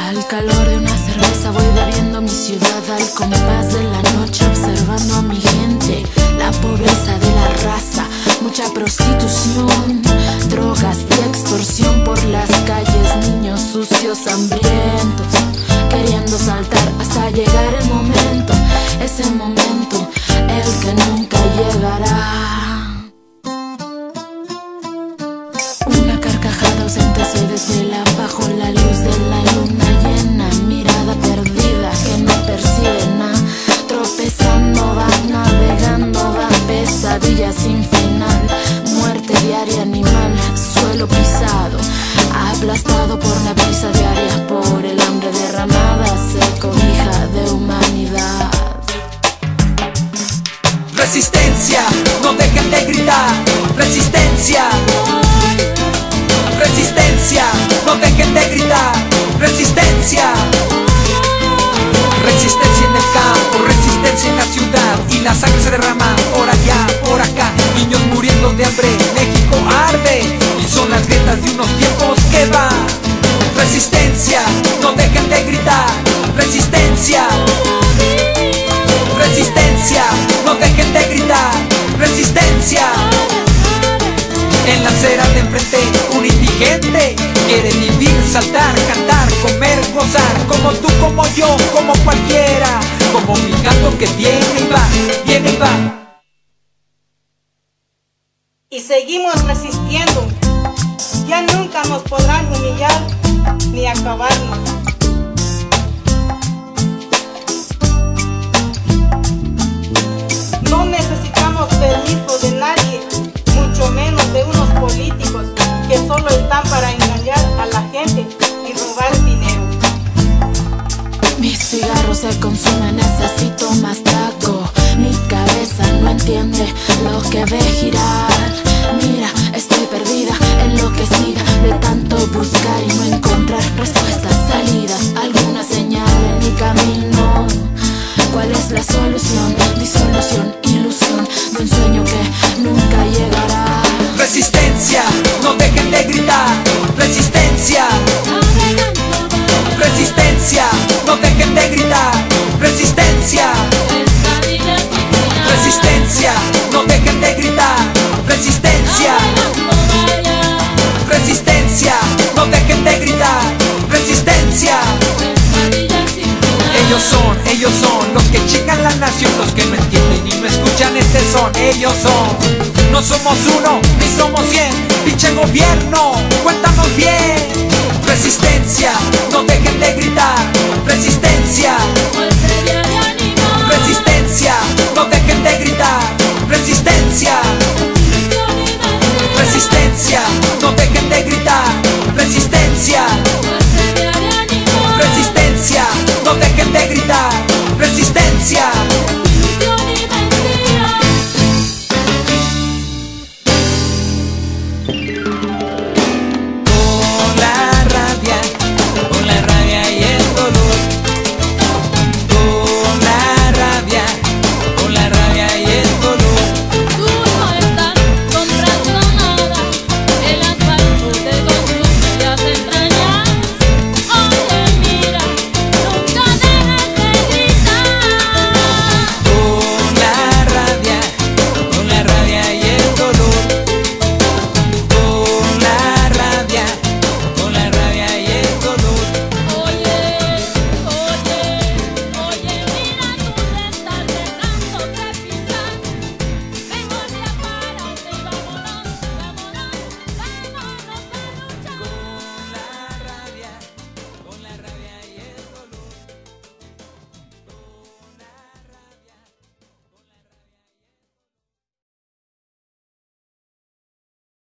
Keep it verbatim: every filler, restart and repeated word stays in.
Al calor de una cerveza voy bebiendo mi ciudad al compás de la noche, observando a mi gente, la pobreza de la raza, mucha prostitución, drogas y extorsión por las calles, niños sucios, hambrientos, queriendo saltar hasta llegar el momento, ese momento, el que nunca llegará. Una carcajada ausente se desvela bajo la luz de la luna llena, mirada perdida que no percibe nada, tropezando va, navegando va, pesadilla sin final, muerte diaria animal, suelo pisado, aplastado por la brisa diaria, por el hambre derramada, se cobija de humanidad. Resistencia, no dejen de gritar, resistencia. Resistencia, no dejen de gritar, resistencia. Resistencia en el campo, resistencia en la ciudad, y la sangre se derrama por allá, por acá, niños muriendo de hambre, México arde, y son las grietas de unos tiempos que van. Resistencia, no dejen de gritar, resistencia. Resistencia, no dejen de gritar, resistencia. En la acera de enfrente, un indigente quiere vivir, saltar, cantar, comer, gozar, como tú, como yo, como cualquiera, como mi gato que viene y va, viene y va. Y seguimos resistiendo, ya nunca nos podrán humillar ni acabarnos. No necesitamos permiso de nadie, mucho menos de unos políticos que solo están para engañar a la gente y robar dinero. Mis cigarros se consumen, necesito más taco. Mi cabeza no entiende lo que ve girar. Mira, estoy perdida, enloquecida de tanto buscar y no encontrar respuestas, salidas, alguna señal en mi camino. ¿Cuál es la solución? Disolución, ilusión de un sueño que nunca llegará. Resistencia, no dejen de gritar, resistencia. Resistencia, no dejen de gritar, resistencia. Resistencia, no dejen de gritar, resistencia. Resistencia, no dejen de gritar, resistencia. Ellos son, ellos son los que chingan la nación, los que no entienden y no escuchan este son. Ellos son, no somos uno, ni somos cien. Pinche gobierno, cuéntanos bien. Resistencia, no dejen